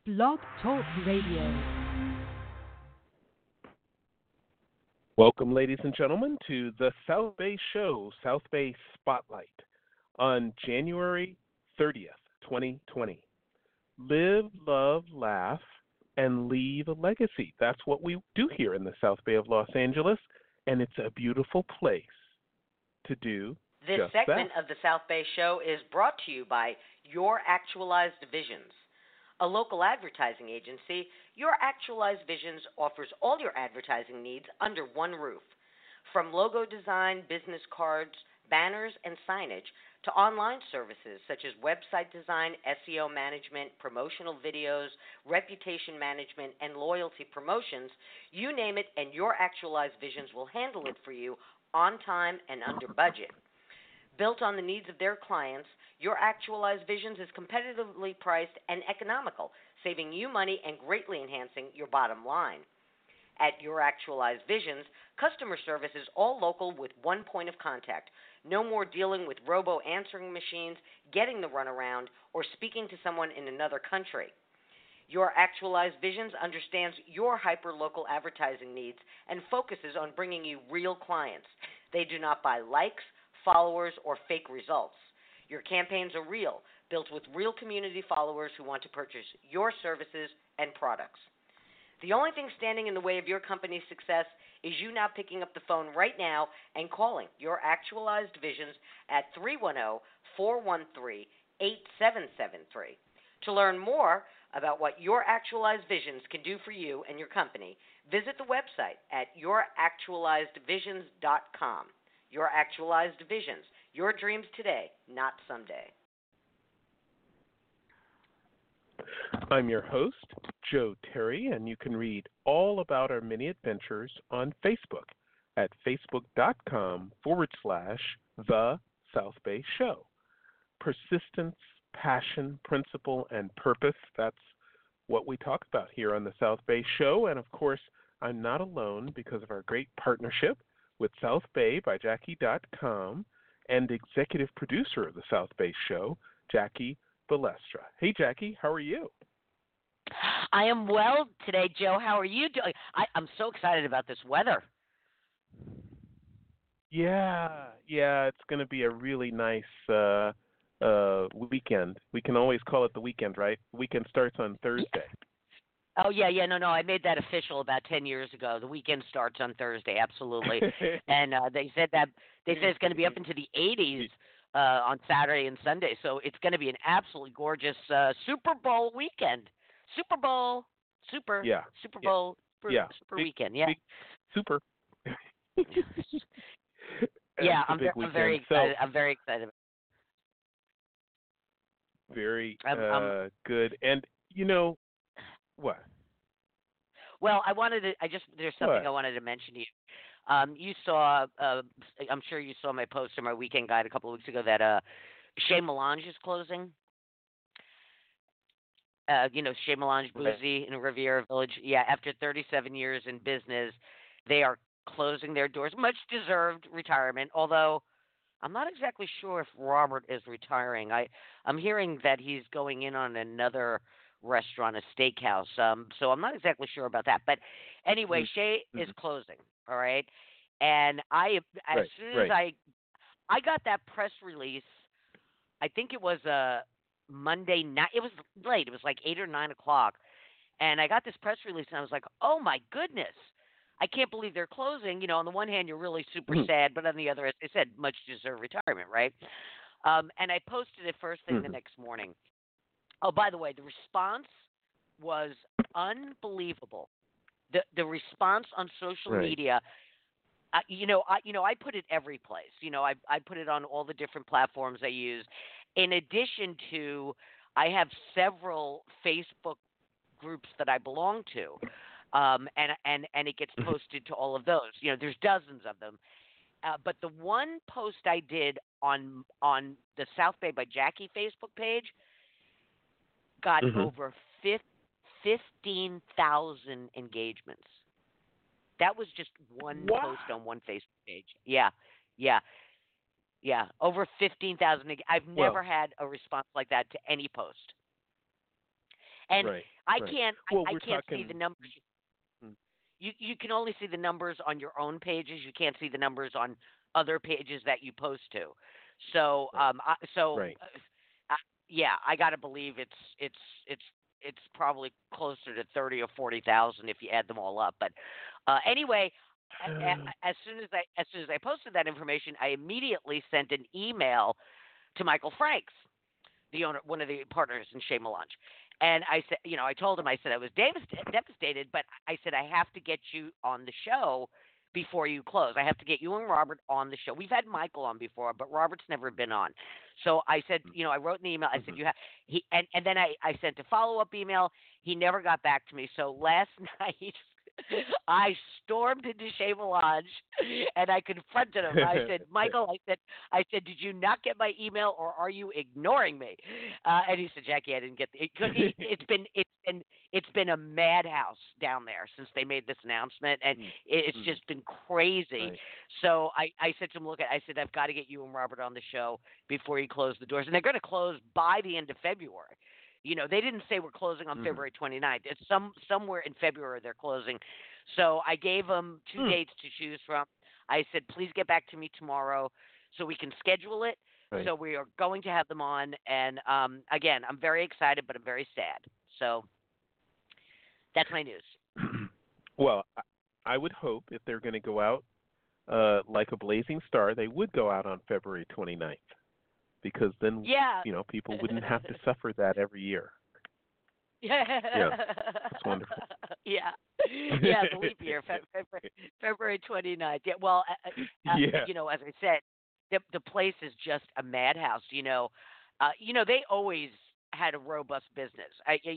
Blog Talk Radio. Welcome, ladies and gentlemen, to the South Bay Show, South Bay Spotlight, on January 30th, 2020. Live, love, laugh, and leave a legacy. That's what we do here in the South Bay of Los Angeles, and it's a beautiful place to do This just segment that. of the South Bay Show is brought to you by Your Actualized Visions. A local advertising agency, Your Actualized Visions offers all your advertising needs under one roof. From logo design, business cards, banners, and signage to online services such as website design, SEO management, promotional videos, reputation management, and loyalty promotions, you name it, and Your Actualized Visions will handle it for you on time and under budget. Built on the needs of their clients, Your Actualized Visions is competitively priced and economical, saving you money and greatly enhancing your bottom line. At Your Actualized Visions, customer service is all local with one point of contact. No more dealing with robo-answering machines, getting the runaround, or speaking to someone in another country. Your Actualized Visions understands your hyper-local advertising needs and focuses on bringing you real clients. They do not buy likes, followers, or fake results. Your campaigns are real, built with real community followers who want to purchase your services and products. The only thing standing in the way of your company's success is you now picking up the phone right now and calling Your Actualized Visions at 310-413-8773. To learn more about what Your Actualized Visions can do for you and your company, visit the website at youractualizedvisions.com. Your Actualized Visions. Your dreams today, not someday. I'm your host, Joe Terry, and you can read all about our many adventures on Facebook at facebook.com/The South Bay Show. Persistence, passion, principle, and purpose, that's what we talk about here on the South Bay Show. And of course, I'm not alone because of our great partnership with South Bay by Jackie.com and executive producer of the South Bay Show, Jackie Balestra. Hey, Jackie, how are you? I am well today, Joe. How are you doing? I'm so excited about this weather. Yeah, it's going to be a really nice weekend. We can always call it the weekend, right? The weekend starts on Thursday. Oh, yeah, no, I made that official about 10 years ago. The weekend starts on Thursday, absolutely. And they said it's going to be up into the 80s on Saturday and Sunday, so it's going to be an absolutely gorgeous Super Bowl weekend. Super Bowl weekend, yeah. Big, super. Yeah, I'm very excited. I'm very excited. Very good. And you know what? Well, there's something I wanted to mention to you. You saw, I'm sure you saw my post in my weekend guide a couple of weeks ago that Chez Melange is closing. Chez Melange Bougie in Riviera Village. Yeah, after 37 years in business, they are closing their doors. Much deserved retirement, although I'm not exactly sure if Robert is retiring. I'm hearing that he's going in on another restaurant, a steakhouse. So I'm not exactly sure about that. But anyway, Chez is closing, all right? And as soon as I got that press release, I think it was a Monday night. It was late. It was like 8 or 9 o'clock. And I got this press release, and I was like, oh, my goodness. I can't believe they're closing. On the one hand, you're really super sad, but on the other, as I said, much deserved retirement, right? And I posted it first thing the next morning. Oh, by the way, the response was unbelievable. The response on social media, I put it every place. I put it on all the different platforms I use. In addition to, I have several Facebook groups that I belong to, and it gets posted to all of those. There's dozens of them. But the one post I did on the South Bay by Jackie Facebook page got over 15,000 engagements. That was just one post on one Facebook page. Yeah. Over 15,000. I've never had a response like that to any post. And I Right. can't. Well, I we're can't see the talking. numbers. Mm, You can only see the numbers on your own pages. You can't see the numbers on other pages that you post to. So right. so Right. uh, yeah, I got to believe it's it's probably closer to 30 or 40,000 if you add them all up. But anyway, as soon as I posted that information, I immediately sent an email to Michael Franks, the owner, one of the partners in Chez Melange. And I said, I told him, I said I was devastated, but I said I have to get you on the show before you close. I have to get you and Robert on the show. We've had Michael on before, but Robert's never been on. So I said, I wrote an email. I said Mhm. you have and then I sent a follow up email. He never got back to me. So last night I stormed into Chez Melange and I confronted him. I said, Michael, I said, did you not get my email or are you ignoring me? And he said, Jackie, I didn't get it's been a madhouse down there since they made this announcement, and Mm, it's mhm. just been crazy. Right. So I said to him, I said I've got to get you and Robert on the show before you close the doors, and they're going to close by the end of February. They didn't say we're closing on Mhm. February 29th. It's somewhere in February they're closing. So I gave them two Mm. dates to choose from. I said, please get back to me tomorrow so we can schedule it. Right. So we are going to have them on, and again, I'm very excited, but I'm very sad. So that's my news. Well, I would hope if they're going to go out like a blazing star, they would go out on February 29th, because then Yeah. people wouldn't have to suffer that every year. Yeah. Yeah, it's wonderful. Yeah. Yeah, the leap year, February 29th. Yeah, well, Yeah. as I said, the place is just a madhouse. They always had a robust business.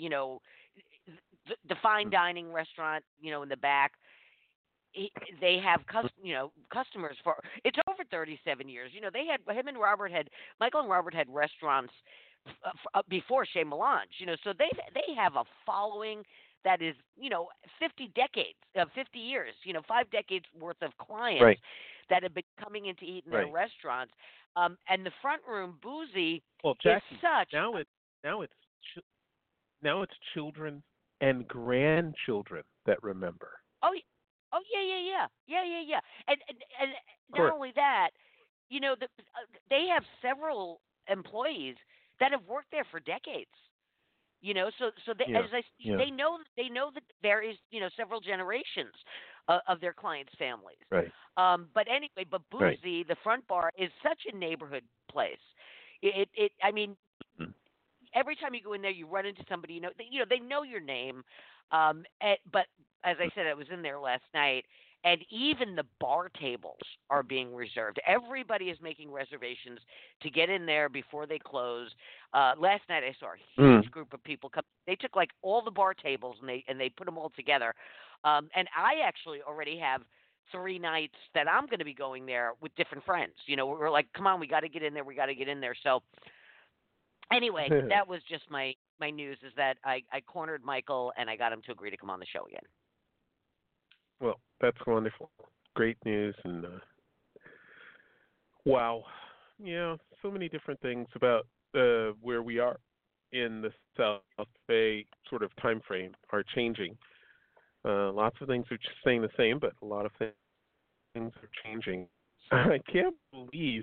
The fine Mm. dining restaurant, in the back, they have customers for it's over 37 years. They had Michael and Robert had restaurants before Chez Melange. So they have a following that is 50 years, 5 decades worth of clients Right. that have been coming in to eat in their Right. restaurants. And the front room boozy Well, is Jackie, such. now it's ch- now it's children and grandchildren that remember. Oh, oh yeah, yeah, yeah, yeah, yeah, yeah. And Of not course. only that, they have several employees that have worked there for decades. So they, Yeah. Yeah. they know that there is several generations of their clients' families. Right. But anyway, but Right. Boozy, the front bar, is such a neighborhood place. I mean, Mm. every time you go in there, you run into somebody. They know your name. But as I said, I was in there last night, and even the bar tables are being reserved. Everybody is making reservations to get in there before they close. Last night, I saw a Mm. huge group of people come. They took like all the bar tables and they put them all together. And I actually already have 3 nights that I'm going to be going there with different friends. We're like, come on, we got to get in there. We got to get in there. So anyway, that was just my news is that I cornered Michael and I got him to agree to come on the show again. Well, that's wonderful. Great news, and wow. Yeah, so many different things about where we are in the South Bay sort of time frame are changing. Lots of things are just staying the same, but a lot of things are changing. I can't believe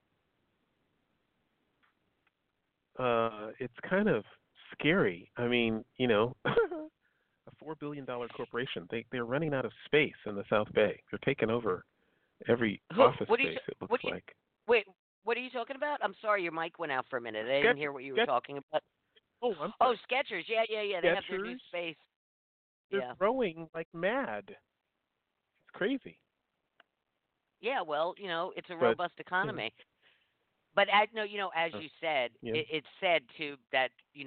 it's kind of scary. I mean, a $4 billion corporation. They're running out of space in the South Bay. They're taking over every office What do you space. It looks what do you like. wait? What are you talking about? I'm sorry, your mic went out for a minute. I didn't Sketch, hear what you were sketch. talking about. Oh, I'm Oh, sorry. Skechers. Yeah, yeah, yeah. They have their new Skechers. space. They're Yeah. growing like mad. It's crazy. Yeah, well, it's a But robust you know, economy. But no, as uh, you said, yeah. it's said too that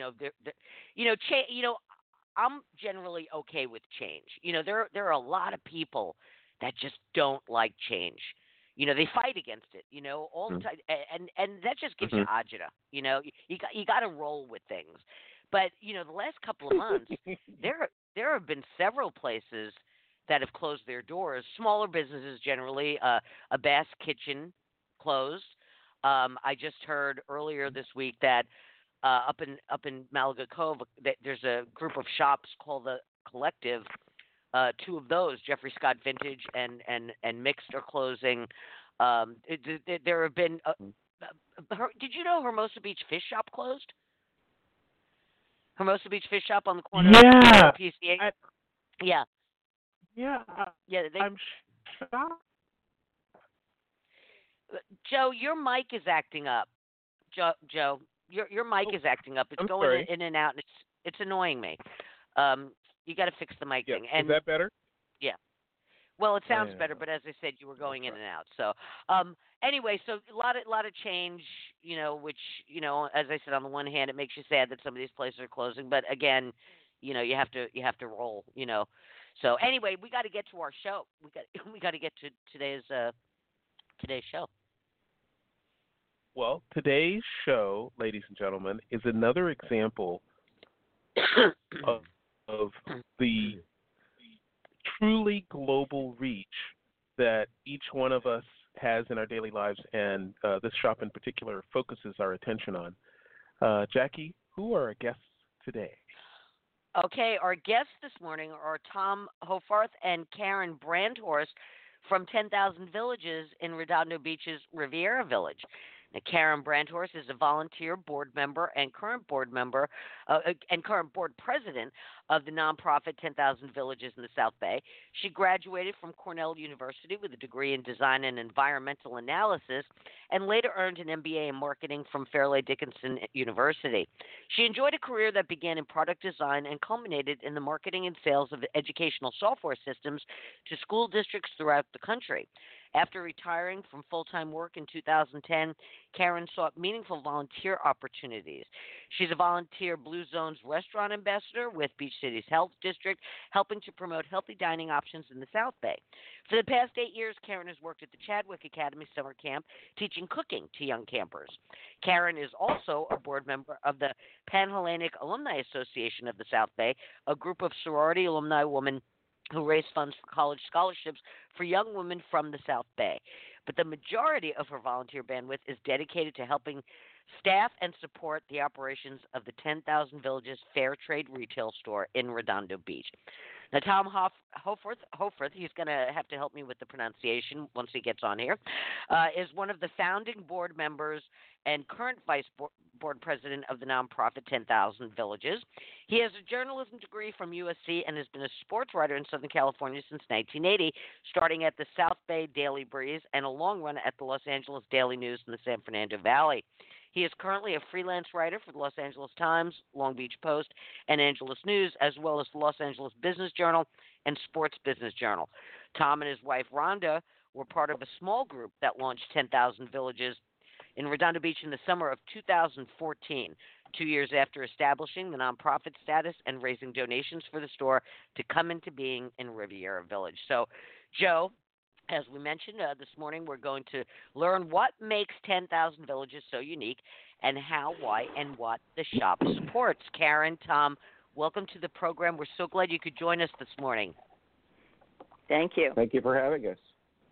I'm generally okay with change. There are a lot of people that just don't like change. They fight against it. All the Mm. time, and that just gives you Mhm. agita. You got to roll with things. But the last couple of months, there have been several places that have closed their doors. Smaller businesses generally, a Bass Kitchen closed. I just heard earlier this week that up in Malaga Cove. There's a group of shops called the Collective. Two of those, Jeffrey Scott Vintage and Mixed, are closing. There have been. Did you know Hermosa Beach Fish Shop closed? Hermosa Beach Fish Shop on the corner Yeah. of PCA. Yeah. Yeah. Yeah. I'm shocked. Joe, your mic is acting up. Joe, your mic is acting up. It's I'm going sorry. in and out, and it's annoying me. You got to fix the mic Yeah. thing. And Is that better? yeah. Well, it sounds Yeah. better, but as I said, you were going in and out. So, anyway, so a lot of change, which, as I said, on the one hand, it makes you sad that some of these places are closing, but again, you have to roll. So anyway, we got to get to our show. We got to get to today's show. Well, today's show, ladies and gentlemen, is another example of the truly global reach that each one of us has in our daily lives, and this shop in particular focuses our attention on. Jackie, who are our guests today? Okay, our guests this morning are Tom Hofarth and Karen Brandhorst from 10,000 Villages in Redondo Beach's Riviera Village. Now, Karen Brandhorst is a volunteer board member and current board president of the nonprofit 10,000 Villages in the South Bay. She graduated from Cornell University with a degree in design and environmental analysis and later earned an MBA in marketing from Fairleigh Dickinson University. She enjoyed a career that began in product design and culminated in the marketing and sales of educational software systems to school districts throughout the country. After retiring from full-time work in 2010, Karen sought meaningful volunteer opportunities. She's a volunteer Blue Zones restaurant ambassador with Beach City's Health District, helping to promote healthy dining options in the South Bay. For the past 8 years, Karen has worked at the Chadwick Academy Summer Camp, teaching cooking to young campers. Karen is also a board member of the Panhellenic Alumni Association of the South Bay, a group of sorority alumni women who raise funds for college scholarships for young women from the South Bay. But the majority of her volunteer bandwidth is dedicated to helping staff and support the operations of the 10,000 Villages Fair Trade Retail Store in Redondo Beach. Now, Tom Hofarth, he's going to have to help me with the pronunciation once he gets on here, is one of the founding board members and current vice board president of the nonprofit 10,000 Villages. He has a journalism degree from USC and has been a sports writer in Southern California since 1980, starting at the South Bay Daily Breeze and a long run at the Los Angeles Daily News in the San Fernando Valley. He is currently a freelance writer for the Los Angeles Times, Long Beach Post, and Angeles News, as well as the Los Angeles Business Journal and Sports Business Journal. Tom and his wife, Rhonda, were part of a small group that launched 10,000 Villages in Redondo Beach in the summer of 2014, 2 years after establishing the nonprofit status and raising donations for the store to come into being in Riviera Village. So, Joe, as we mentioned this morning, we're going to learn what makes 10,000 Villages so unique and how, why, and what the shop supports. Karen, Tom, welcome to the program. We're so glad you could join us this morning. Thank you. Thank you for having us.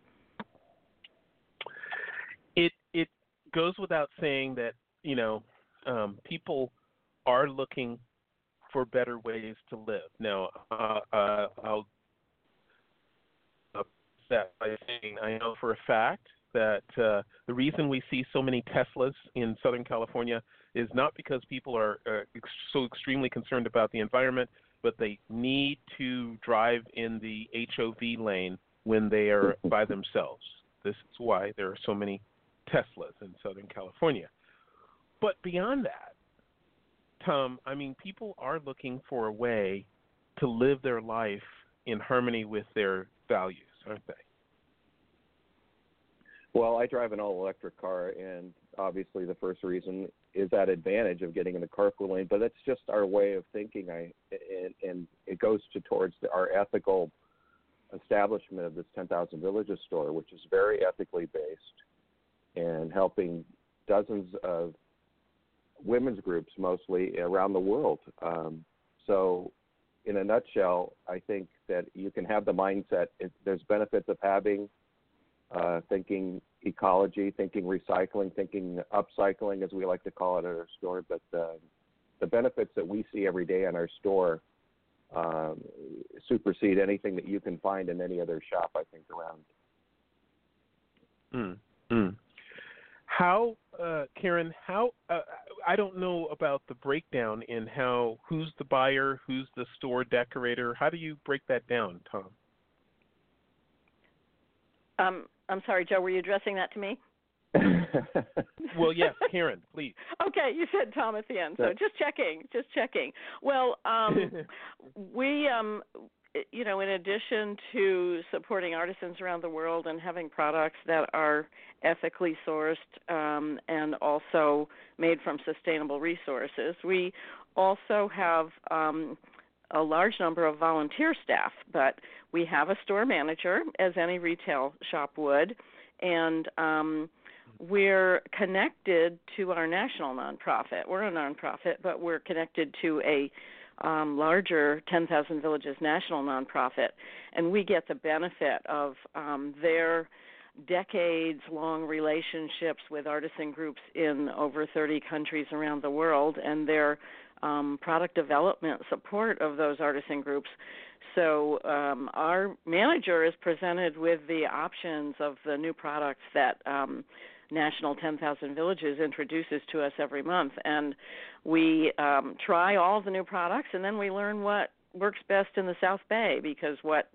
It goes without saying that, people are looking for better ways to live. Now, I'll that by saying I know for a fact that the reason we see so many Teslas in Southern California is not because people are so extremely concerned about the environment, but they need to drive in the HOV lane when they are by themselves. This is why there are so many Teslas in Southern California. But beyond that, Tom, people are looking for a way to live their life in harmony with their values, aren't they? Well, I drive an all-electric car, and obviously the first reason is that advantage of getting in the carpool lane, but that's just our way of thinking, and it goes towards our ethical establishment of this 10,000 Villages store, which is very ethically based and helping dozens of women's groups mostly around the world. So in a nutshell, I think that you can have the mindset. There's benefits of having thinking ecology, thinking recycling, thinking upcycling, as we like to call it at our store. But the benefits that we see every day in our store supersede anything that you can find in any other shop, I think, around. How, Karen, I don't know about the breakdown in who's the buyer, who's the store decorator. How do you break that down, Tom? I'm sorry, Joe, were you addressing that to me? Well, yes, Karen, please. Okay, you said Tom at the end, so just checking. Well, we, in addition to supporting artisans around the world and having products that are ethically sourced and also made from sustainable resources, we also have a large number of volunteer staff, but we have a store manager, as any retail shop would, and we're connected to our national nonprofit. We're a nonprofit, but we're connected to a larger 10,000 Villages national nonprofit, and we get the benefit of their decades-long relationships with artisan groups in over 30 countries around the world, and their product development support of those artisan groups. So our manager is presented with the options of the new products that National 10,000 Villages introduces to us every month, and we try all the new products, and then we learn what works best in the South Bay, because what's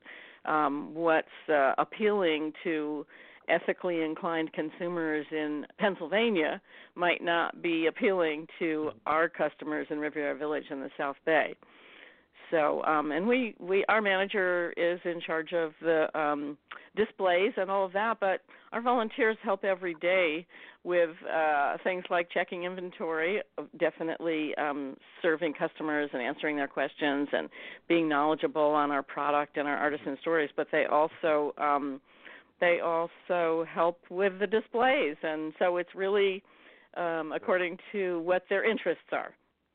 appealing to ethically inclined consumers in Pennsylvania might not be appealing to our customers in Riviera Village in the South Bay. So, and our manager is in charge of the displays and all of that, but our volunteers help every day with things like checking inventory, definitely serving customers and answering their questions and being knowledgeable on our product and our artisan stories. But they also help with the displays, and so it's really according to what their interests are.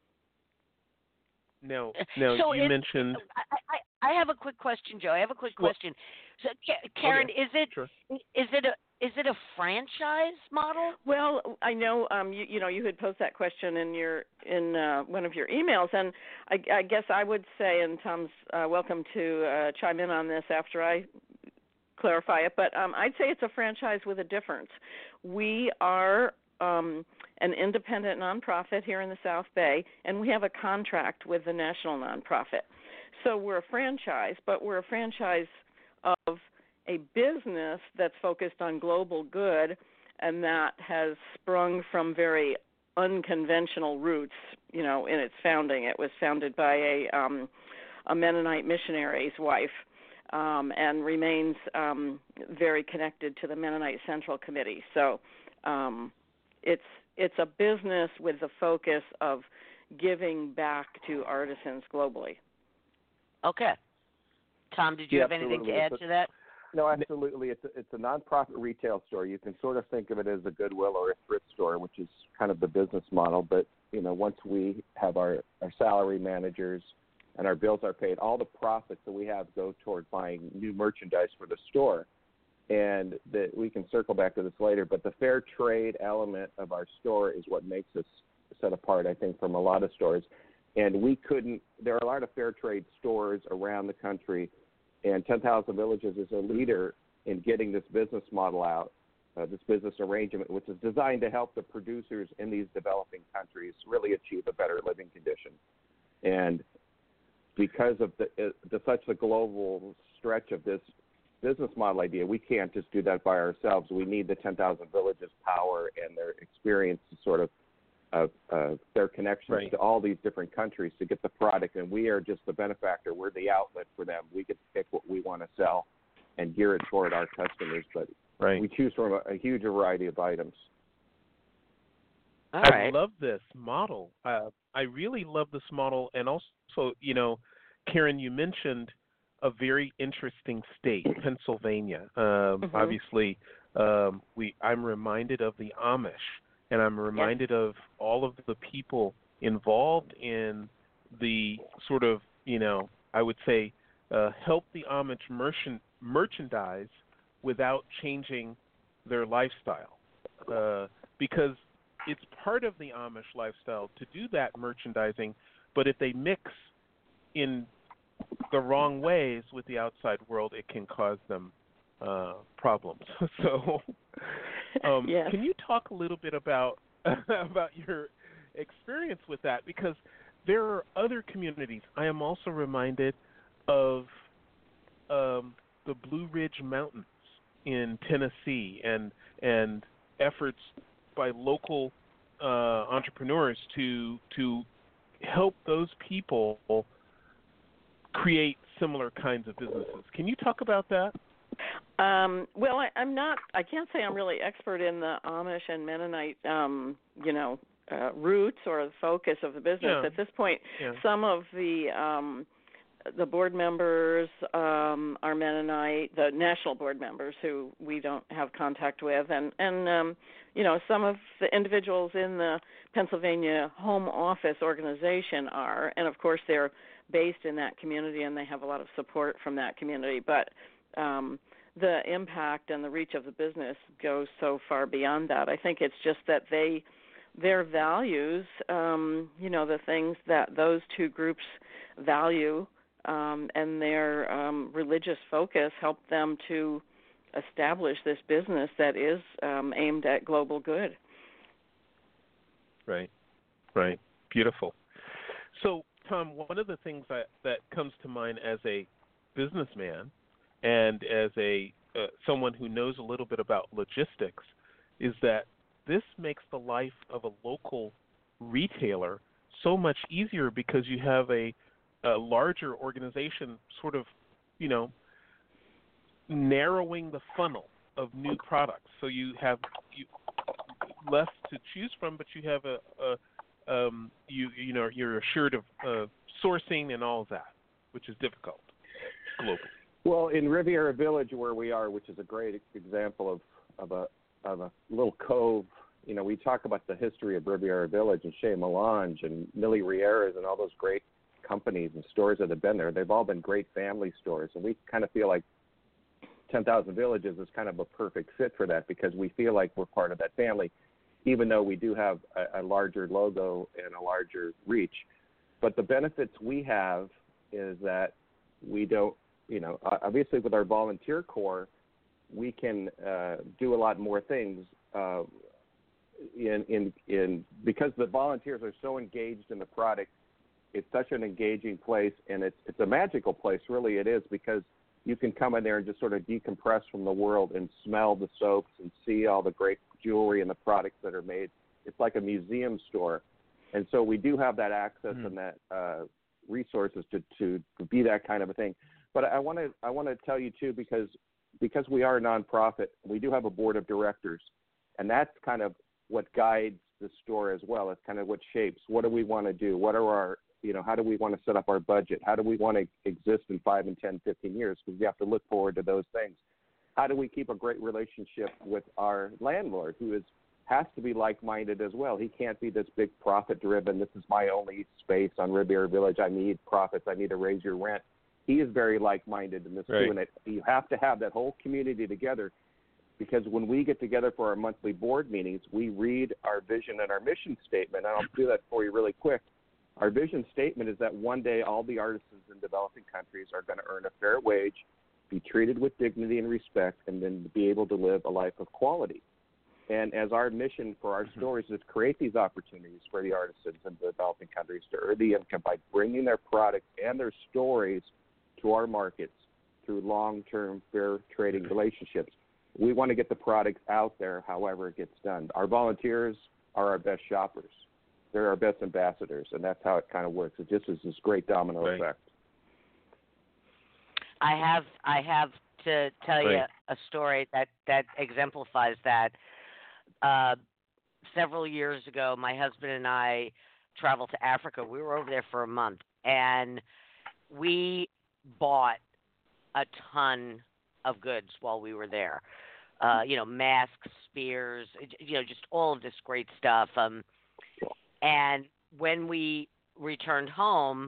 No, so you mentioned. I have a quick question, Joe. I have a quick question. So, Karen, is it a franchise model? Well, I know you had posed that question in one of your emails, and I guess I would say, and Tom's welcome to chime in on this after I clarify it, but I'd say it's a franchise with a difference. We are an independent nonprofit here in the South Bay, and we have a contract with the national nonprofit. So we're a franchise, but we're a franchise of a business that's focused on global good, and that has sprung from very unconventional roots, in its founding. It was founded by a Mennonite missionary's wife, and remains very connected to the Mennonite Central Committee. So it's a business with the focus of giving back to artisans globally. Okay. Tom, did you have anything to add to that? No, absolutely. It's a nonprofit retail store. You can sort of think of it as a Goodwill or a thrift store, which is kind of the business model. But, once we have our salary managers and our bills are paid, all the profits that we have go toward buying new merchandise for the store. And that we can circle back to this later, but the fair trade element of our store is what makes us set apart, I think, from a lot of stores. And there are a lot of fair trade stores around the country, and 10,000 Villages is a leader in getting this business model out, this business arrangement, which is designed to help the producers in these developing countries really achieve a better living condition. And because of such a global stretch of this business model idea, we can't just do that by ourselves. We need the 10,000 Villages power and their experience to sort of their connections to all these different countries to get the product, and we are just the benefactor. We're the outlet for them. We get to pick what we want to sell and gear it toward our customers, but we choose from a huge variety of items. All right. I love this model. I really love this model, and also, Karen, you mentioned a very interesting state, Pennsylvania. Obviously, I'm reminded of the Amish, and I'm reminded of all of the people involved in the sort of, I would say, help the Amish merchandise without changing their lifestyle, because it's part of the Amish lifestyle to do that merchandising, but if they mix in the wrong ways with the outside world, it can cause them problems. So, yes. Can you talk a little bit about about your experience with that? Because there are other communities. I am also reminded of the Blue Ridge Mountains in Tennessee and efforts by local entrepreneurs to help those people create similar kinds of businesses. Can you talk about that? Well, I can't say I'm really expert in the Amish and Mennonite, roots or the focus of the business. Yeah. At this point, some of the board members are Mennonite, the national board members who we don't have contact with, and some of the individuals in the Pennsylvania Home Office organization are, and of course they're based in that community and they have a lot of support from that community, but the impact and the reach of the business goes so far beyond that. I think it's just that their values, the things that those two groups value, and their religious focus help them to establish this business that is aimed at global good. Right. Beautiful. So, Tom, one of the things that comes to mind as a businessman and as someone who knows a little bit about logistics is that this makes the life of a local retailer so much easier because you have a larger organization sort of, narrowing the funnel of new products. So you have less to choose from, but you have you're assured of sourcing and all of that, which is difficult globally. Well, in Riviera Village, where we are, which is a great example of a little cove, we talk about the history of Riviera Village and Chez Melange and Millie Rieras and all those great companies and stores that have been there. They've all been great family stores, and we kind of feel like 10,000 Villages is kind of a perfect fit for that because we feel like we're part of that family, even though we do have a larger logo and a larger reach. But the benefits we have is that we don't, obviously with our volunteer corps, we can do a lot more things because the volunteers are so engaged in the product. It's such an engaging place, and it's a magical place, really it is, because you can come in there and just sort of decompress from the world and smell the soaps and see all the great jewelry and the products that are made. It's like a museum store. And so we do have that access and that resources to be that kind of a thing. But I want to tell you, too, because we are a nonprofit, we do have a board of directors, and that's kind of what guides the store as well. It's kind of what shapes what do we want to do, what are our how do we want to set up our budget? How do we want to exist in 5 and 10, 15 years? Because we have to look forward to those things. How do we keep a great relationship with our landlord, who has to be like-minded as well? He can't be this big profit-driven, this is my only space on Riviera Village, I need profits, I need to raise your rent. He is very like-minded in this too, and you have to have that whole community together, because when we get together for our monthly board meetings, we read our vision and our mission statement, and I'll do that for you really quick. Our vision statement is that one day all the artisans in developing countries are going to earn a fair wage, be treated with dignity and respect, and then be able to live a life of quality. And as our mission for our stores is to create these opportunities for the artisans in developing countries to earn the income by bringing their products and their stories to our markets through long-term fair trading relationships. We want to get the products out there however it gets done. Our volunteers are our best shoppers. They're our best ambassadors, and that's how it kind of works. It just is this great domino effect. I have to tell you a story that exemplifies that. Several years ago, my husband and I traveled to Africa. We were over there for a month, and we bought a ton of goods while we were there. Masks, spears, just all of this great stuff. And when we returned home,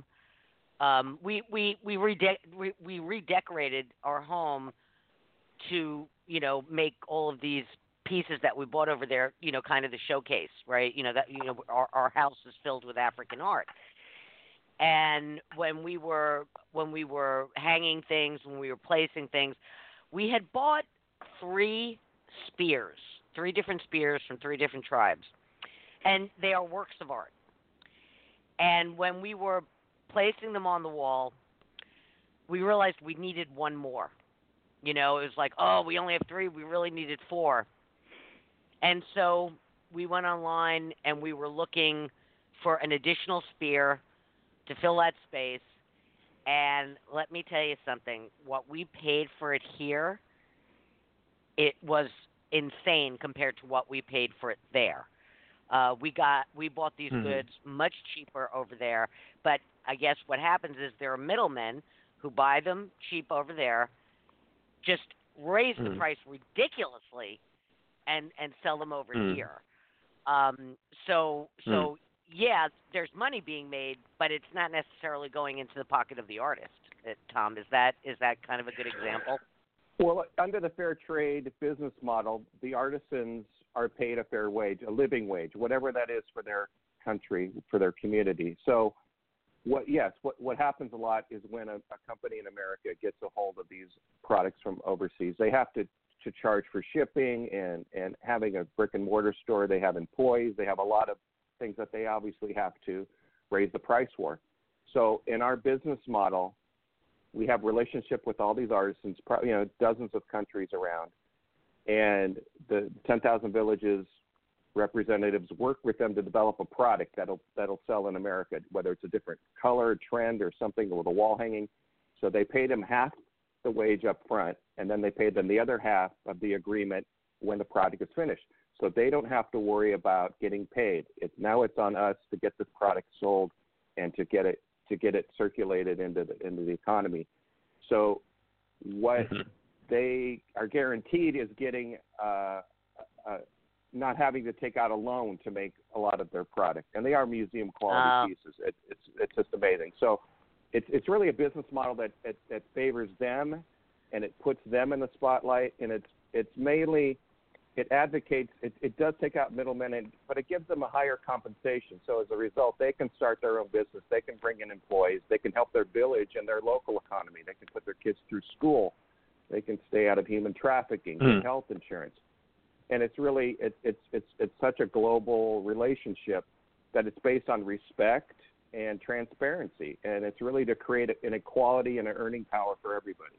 we redecorated our home to make all of these pieces that we bought over there, kind of the showcase, right? That our house is filled with African art. And when we were hanging things, when we were placing things, we had bought 3 different spears from 3 different tribes, and they are works of art. And when we were placing them on the wall, we realized we needed one more. It was like, oh, we only have 3. We really needed 4. And so we went online and we were looking for an additional spear to fill that space. And let me tell you something. What we paid for it here, it was insane compared to what we paid for it there. We bought these goods much cheaper over there, but I guess what happens is there are middlemen who buy them cheap over there, just raise the price ridiculously, and sell them over here. So yeah, there's money being made, but it's not necessarily going into the pocket of the artist. Tom, is that kind of a good example? Well, under the fair trade business model, the artisans are paid a fair wage, a living wage, whatever that is for their country, for their community. So what happens a lot is when a company in America gets a hold of these products from overseas, they have to charge for shipping and having a brick and mortar store. They have employees. They have a lot of things that they obviously have to raise the price for. So in our business model, we have relationship with all these artisans, dozens of countries around, and the 10,000 Villages representatives work with them to develop a product that'll sell in America, whether it's a different color, trend, or something with a wall hanging. So they pay them half the wage up front, and then they pay them the other half of the agreement when the product is finished. So they don't have to worry about getting paid. Now it's on us to get this product sold and to get it circulated into the economy. So what they are guaranteed is getting not having to take out a loan to make a lot of their product, and they are museum quality pieces. It's just amazing. So it's really a business model that favors them, and it puts them in the spotlight, and it's mainly. It advocates, it does take out middlemen, but it gives them a higher compensation. So as a result, they can start their own business. They can bring in employees. They can help their village and their local economy. They can put their kids through school. They can stay out of human trafficking, get health insurance. And it's really, it's such a global relationship that it's based on respect and transparency. And it's really to create an equality and an earning power for everybody.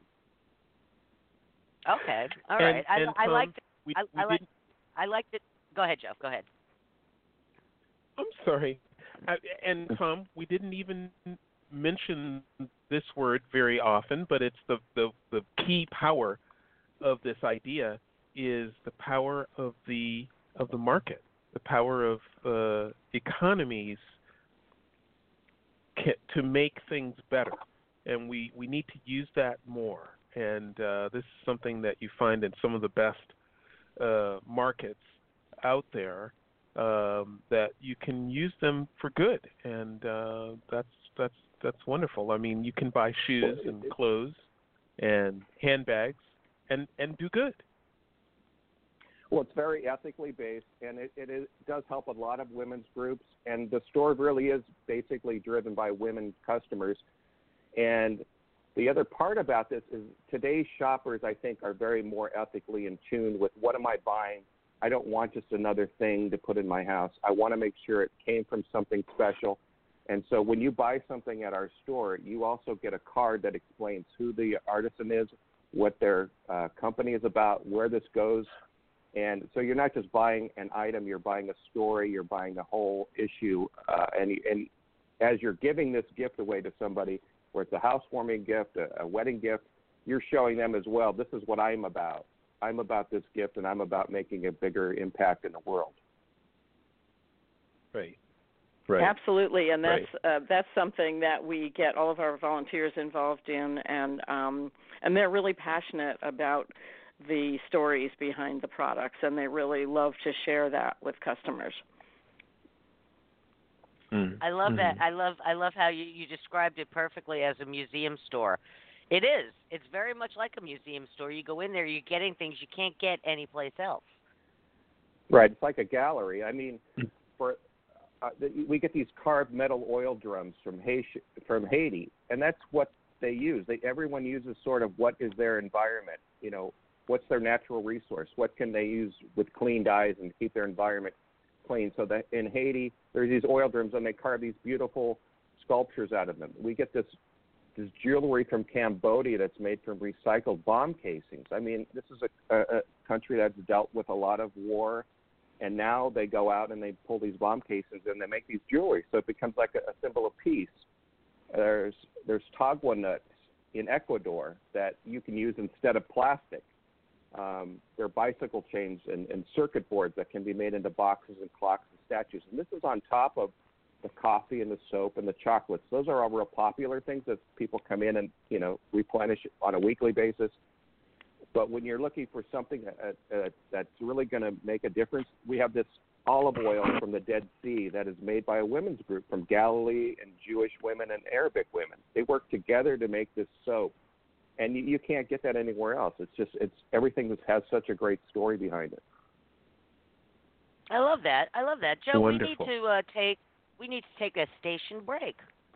Okay. All right. I like that. I liked it. Go ahead, Jeff. Go ahead. I'm sorry. And Tom, we didn't even mention this word very often, but it's the key power of this idea is the power of the market, the power of economies to make things better, and we need to use that more. And this is something that you find in some of the best markets out there, that you can use them for good, and that's wonderful. I mean, you can buy shoes and clothes and handbags and do good. Well, it's very ethically based, and it does help a lot of women's groups, and the store really is basically driven by women customers. And the other part about this is today's shoppers, I think, are very more ethically in tune with what am I buying. I don't want just another thing to put in my house. I want to make sure it came from something special. And so when you buy something at our store, you also get a card that explains who the artisan is, what their company is about, where this goes. And so you're not just buying an item, you're buying a story, you're buying the whole issue. And as you're giving this gift away to somebody, where it's a housewarming gift, a wedding gift, you're showing them as well, this is what I'm about. I'm about this gift, and I'm about making a bigger impact in the world. Right. Absolutely, and that's something that we get all of our volunteers involved in, and they're really passionate about the stories behind the products, and they really love to share that with customers. I love that. I love how you described it perfectly as a museum store. It is. It's very much like a museum store. You go in there, you're getting things you can't get anyplace else. Right. It's like a gallery. I mean, we get these carved metal oil drums from Haiti, and that's what they use. Everyone uses sort of what is their environment. You know, what's their natural resource? What can they use with clean dyes and keep their environment clean? So that in Haiti, there's these oil drums, and they carve these beautiful sculptures out of them. We get this jewelry from Cambodia that's made from recycled bomb casings. I mean, this is a country that's dealt with a lot of war, and now they go out and they pull these bomb casings and they make these jewelry, so it becomes like a symbol of peace. There's tagua nuts in Ecuador that you can use instead of plastic. There are bicycle chains and circuit boards that can be made into boxes and clocks and statues. And this is on top of the coffee and the soap and the chocolates. Those are all real popular things that people come in and, you know, replenish on a weekly basis. But when you're looking for something that's really going to make a difference, we have this olive oil from the Dead Sea that is made by a women's group from Galilee and Jewish women and Arabic women. They work together to make this soap. And you can't get that anywhere else. It's everything has such a great story behind it. I love that. Joe, Wonderful. we need to take a station break.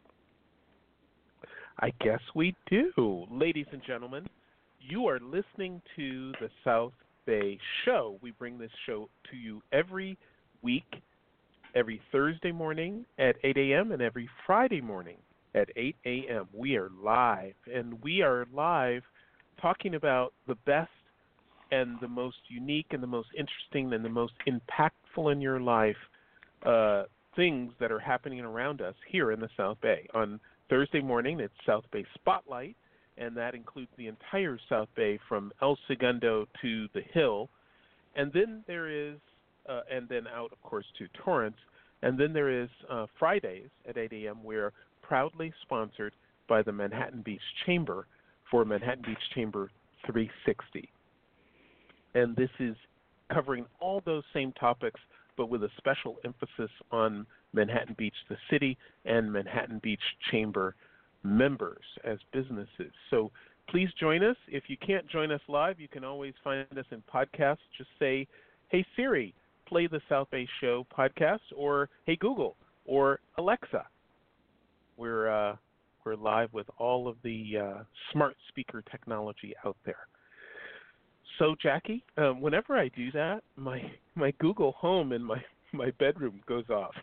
I guess we do. Ladies and gentlemen, you are listening to the South Bay Show. We bring this show to you every week, every Thursday morning at 8 a.m. and every Friday morning at 8 a.m. We are live, and we are live talking about the best and the most unique and the most interesting and the most impactful in your life things that are happening around us here in the South Bay. On Thursday morning, it's South Bay Spotlight, and that includes the entire South Bay from El Segundo to the Hill. And then there is, and then out, of course, to Torrance. And then there is Fridays at 8 a.m. We're proudly sponsored by the Manhattan Beach Chamber for Manhattan Beach Chamber 360. And this is covering all those same topics, but with a special emphasis on Manhattan Beach, the city, and Manhattan Beach Chamber members as businesses. So please join us. If you can't join us live, you can always find us in podcasts. Just say, hey, Siri, play the South Bay Show podcast, or hey, Google, or Alexa. We're live with all of the smart speaker technology out there. So, Jackie, whenever I do that, my Google Home in my bedroom goes off.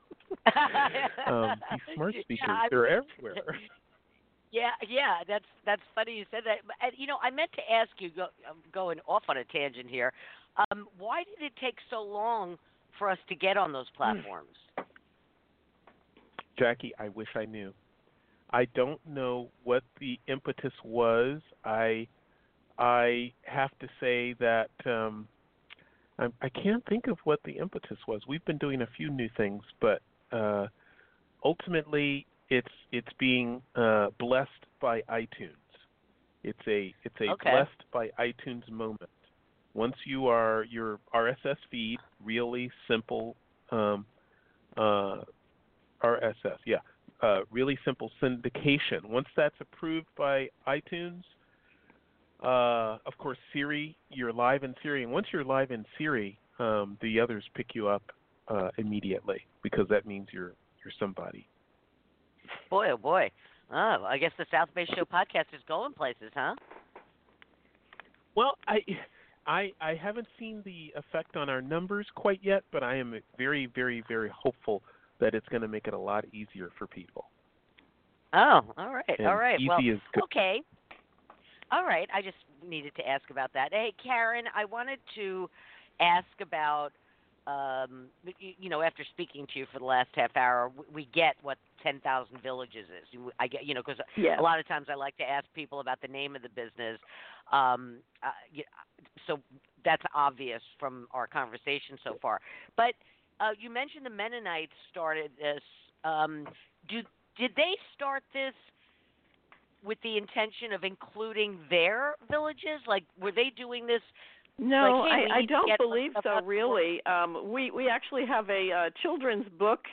These smart speakers, they're everywhere. Yeah, that's funny you said that. And, you know, I meant to ask you, I'm going off on a tangent here, why did it take so long for us to get on those platforms? Jackie, I wish I knew. I don't know what the impetus was. I have to say that I can't think of what the impetus was. We've been doing a few new things, but ultimately it's being blessed by iTunes. It's a blessed by iTunes moment. Once your RSS feed, really simple RSS, really simple syndication. Once that's approved by iTunes, of course, Siri, you're live in Siri. And once you're live in Siri, the others pick you up immediately, because that means you're somebody. Boy, oh boy. Oh, I guess the South Bay Show podcast is going places, huh? Well, I haven't seen the effect on our numbers quite yet, but I am very, very, very hopeful that it's going to make it a lot easier for people. Oh, all right, and all right. Easy well, is good. Okay. All right, I just needed to ask about that. Hey, Karen, I wanted to ask about, you know, after speaking to you for the last half hour, we get what 10,000 Villages is. I get, you know, because a lot of times I like to ask people about the name of the business. So that's obvious from our conversation so far. But you mentioned the Mennonites started this. Did they start this with the intention of including their villages? Like, were they doing this? No, like, hey, I don't believe so, really. We actually have a children's book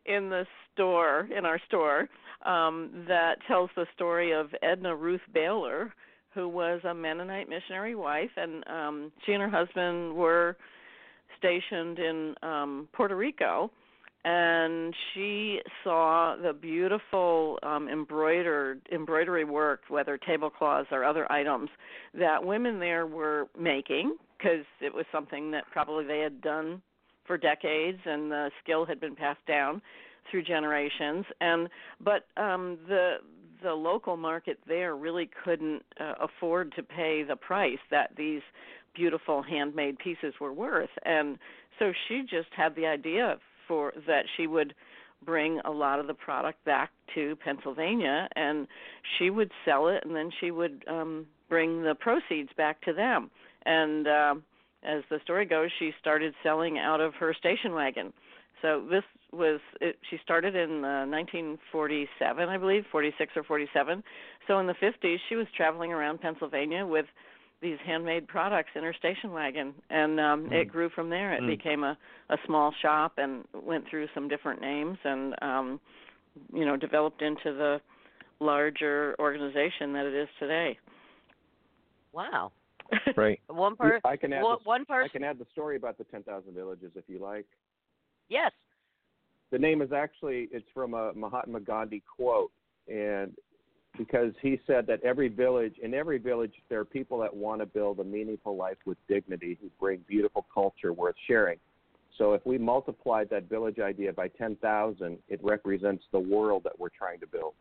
in the store, in our store, that tells the story of Edna Ruth Baylor, who was a Mennonite missionary wife, and she and her husband were stationed in Puerto Rico, and she saw the beautiful embroidery work, whether tablecloths or other items, that women there were making, because it was something that probably they had done for decades, and the skill had been passed down through generations. But the local market there really couldn't afford to pay the price that these beautiful handmade pieces were worth, and so she just had the idea that she would bring a lot of the product back to Pennsylvania, and she would sell it, and then she would bring the proceeds back to them. And as the story goes, she started selling out of her station wagon. So this was it. She started in 1947, I believe, 46 or 47. So in the 50s, she was traveling around Pennsylvania with these handmade products in her station wagon, and it grew from there. It became a small shop and went through some different names, and developed into the larger organization that it is today. Wow. Right. I can add the story about the 10,000 villages if you like. Yes. The name is it's from a Mahatma Gandhi quote, and because he said that in every village there are people that want to build a meaningful life with dignity, who bring beautiful culture worth sharing. So if we multiplied that village idea by 10,000, it represents the world that we're trying to build.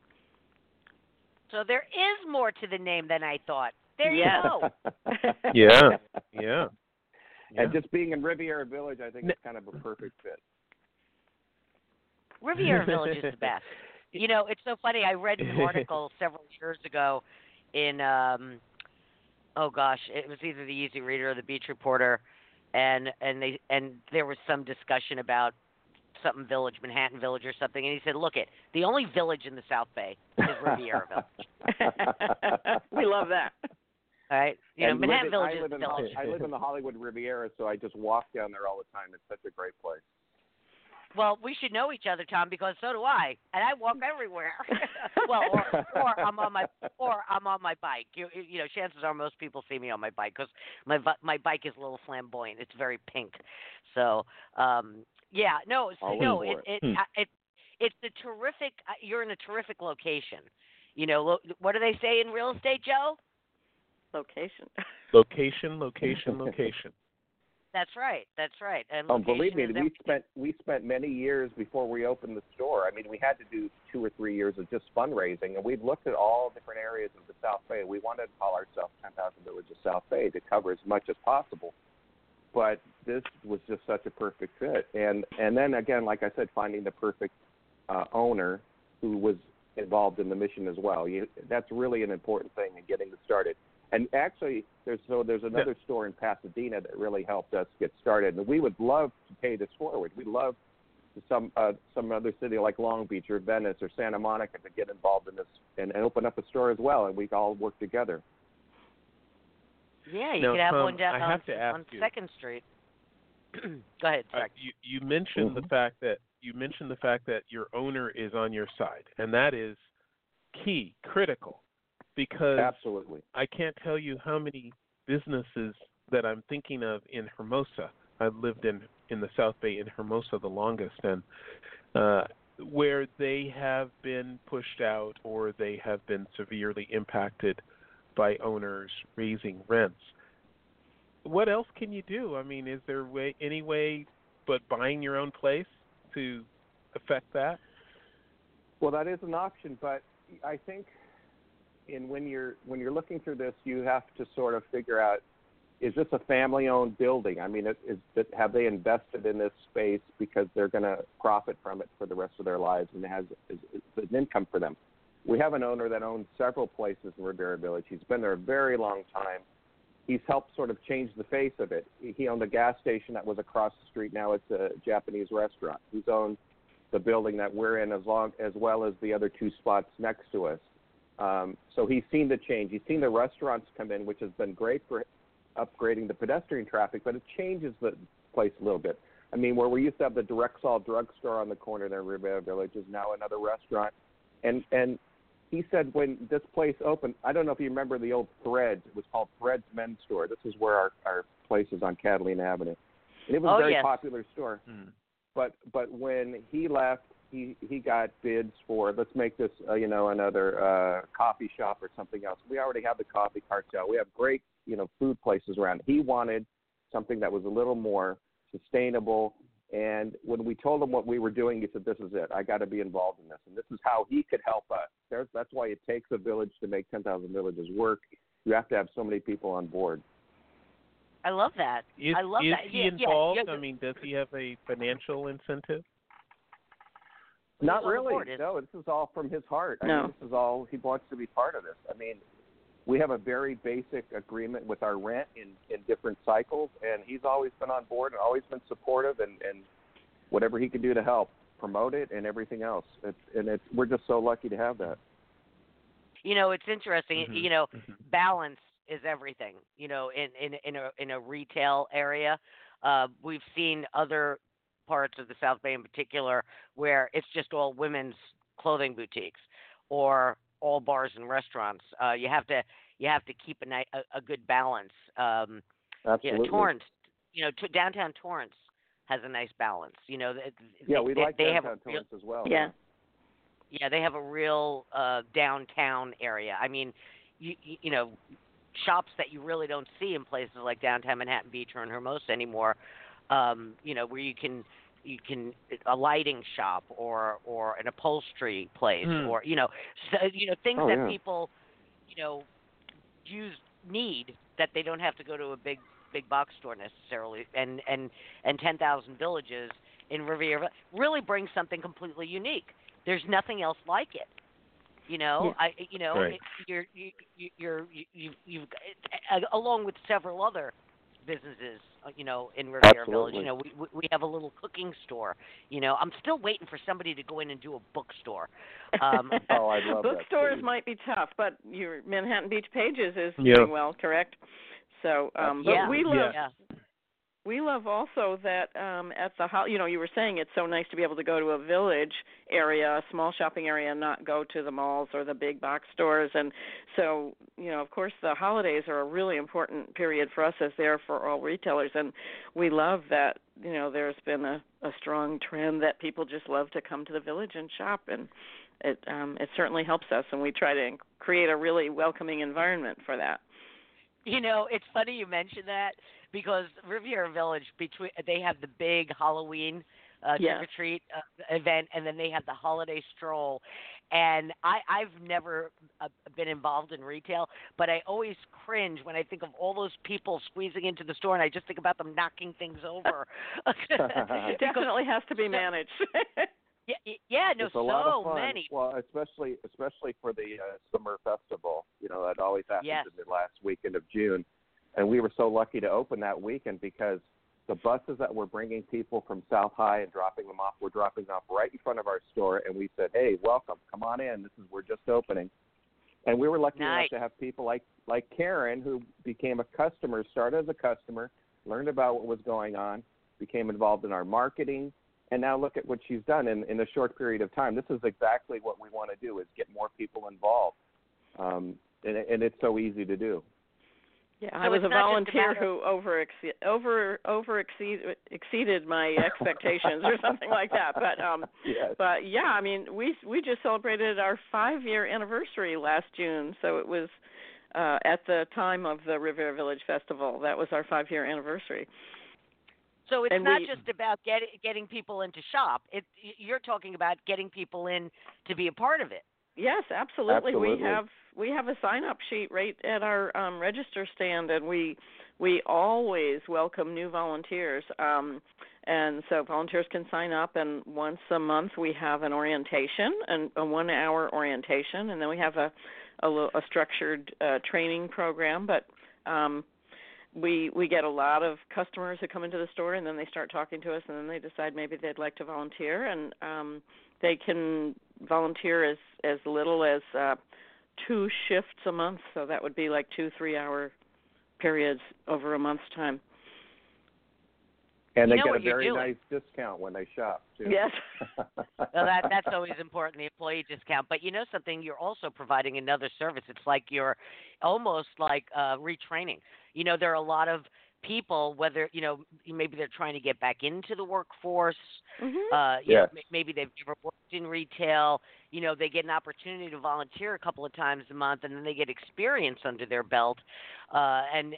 So there is more to the name than I thought. There you go. Yeah. And just being in Riviera Village, I think it's kind of a perfect fit. Riviera Village is the best. It's so funny. I read an article several years ago in, it was either the Easy Reader or the Beach Reporter, and there was some discussion about something village, Manhattan Village or something, and he said, look, the only village in the South Bay is Riviera Village. We love that. All right? Manhattan Village is the village. I live in the Hollywood Riviera, so I just walk down there all the time. It's such a great place. Well, we should know each other, Tom, because so do I, and I walk everywhere. Well, or I'm on my bike. Chances are most people see me on my bike because my bike is a little flamboyant. It's very pink. So, it's a terrific. You're in a terrific location. What do they say in real estate, Joe? Location. Location. That's right. And believe me, we spent many years before we opened the store. I mean, we had to do 2 or 3 years of just fundraising, and we've looked at all different areas of the South Bay. We wanted to call ourselves 10,000 Villages South Bay to cover as much as possible. But this was just such a perfect fit. And then again, like I said, finding the perfect owner who was involved in the mission as well. That's really an important thing in getting it started. And actually, there's another store in Pasadena that really helped us get started. And we would love to pay this forward. We'd love some other city like Long Beach or Venice or Santa Monica to get involved in this and open up a store as well, and we could all work together. Yeah, you could have one down on 2nd Street. Go ahead. You mentioned the fact that your owner is on your side, and that is key, critical. Because absolutely, I can't tell you how many businesses that I'm thinking of in Hermosa. I've lived in the South Bay in Hermosa the longest, and where they have been pushed out or they have been severely impacted by owners raising rents. What else can you do? I mean, is there any way but buying your own place to affect that? Well, that is an option, but I think when you're looking through this, you have to sort of figure out, is this a family-owned building? I mean, have they invested in this space because they're going to profit from it for the rest of their lives and it has an income for them? We have an owner that owns several places in Riviera Village. He's been there a very long time. He's helped sort of change the face of it. He owned a gas station that was across the street. Now it's a Japanese restaurant. He's owned the building that we're in as well as the other 2 spots next to us. So he's seen the change. He's seen the restaurants come in, which has been great for upgrading the pedestrian traffic, but it changes the place a little bit. I mean, where we used to have the Drexel drugstore on the corner there in Riviera Village is now another restaurant. And he said when this place opened, I don't know if you remember the old Threads. It was called Threads Men's Store. This is where our place is on Catalina Avenue. And it was a very popular store. But when he left, he got bids for, let's make this, another coffee shop or something else. We already have the coffee cartel. We have great, food places around. He wanted something that was a little more sustainable. And when we told him what we were doing, he said, this is it. I got to be involved in this. And this is how he could help us. That's why it takes a village to make 10,000 villages work. You have to have so many people on board. I love that. Is he involved? I mean, does he have a financial incentive? Not really. No, this is all from his heart. I mean, this is all, he wants to be part of this. I mean, we have a very basic agreement with our rent in different cycles, and he's always been on board and always been supportive, and whatever he can do to help promote it and everything else. We're just so lucky to have that. It's interesting. Balance is everything. In a retail area, we've seen other parts of the South Bay in particular where it's just all women's clothing boutiques or all bars and restaurants. You have to keep a good balance. Absolutely. Torrance, downtown Torrance has a nice balance. We like downtown Torrance as well. Yeah. Yeah, they have a real downtown area. I mean, shops that you really don't see in places like downtown Manhattan Beach or in Hermosa anymore. Where you can a lighting shop or an upholstery place or things that people need that they don't have to go to a big box store necessarily, and 10,000 villages in Riviera really brings something completely unique. There's nothing else like it. Right. You've along with several other businesses, in Riviera Village. We have a little cooking store. I'm still waiting for somebody to go in and do a bookstore. I'd love Bookstores that. might be tough, but your Manhattan Beach Pages is doing well, correct? So, but we love also that at the you were saying it's so nice to be able to go to a village area, a small shopping area, and not go to the malls or the big box stores. And so, of course, the holidays are a really important period for us, as they are for all retailers. And we love that, there's been a strong trend that people just love to come to the village and shop, and it certainly helps us. And we try to create a really welcoming environment for that. It's funny you mention that, because Riviera Village, they have the big Halloween trick-or-treat event, and then they have the holiday stroll. And I've never been involved in retail, but I always cringe when I think of all those people squeezing into the store, and I just think about them knocking things over. It definitely has to be managed. It's a lot of fun. Many. Well, especially for the summer festival, that always happens in the last weekend of June. And we were so lucky to open that weekend because the buses that were bringing people from South High and dropping them off were dropping them off right in front of our store. And we said, hey, welcome, come on in. We're just opening. And we were lucky enough to have people like Karen, who became a customer, started as a customer, learned about what was going on, became involved in our marketing. And now look at what she's done in a short period of time. This is exactly what we want to do, is get more people involved. And it's so easy to do. Yeah, I was a volunteer who exceeded my expectations or something like that. But but yeah, I mean, we just celebrated our 5-year anniversary last June, so it was at the time of the Riviera Village Festival. That was our 5-year anniversary. So it's not just about getting people in to shop. You're talking about getting people in to be a part of it. Yes, absolutely. We have a sign-up sheet right at our register stand, and we always welcome new volunteers. And so volunteers can sign up, and once a month we have an orientation, a 1-hour orientation, and then we have a structured training program. But we get a lot of customers who come into the store, and then they start talking to us, and then they decide maybe they'd like to volunteer, and they can volunteer as little as 2 shifts a month, so that would be like 2 3-hour periods over a month's time. And you they know get a what you're very doing. nice discount when they shop, too. Yes. Well, that's always important, the employee discount. But you know something? You're also providing another service. It's like you're almost like retraining. You know, there are a lot of people, whether, you know, maybe they're trying to get back into the workforce. Mm-hmm. You know, Yes. maybe they've never worked in retail. You know, they get an opportunity to volunteer a couple of times a month, and then they get experience under their belt. And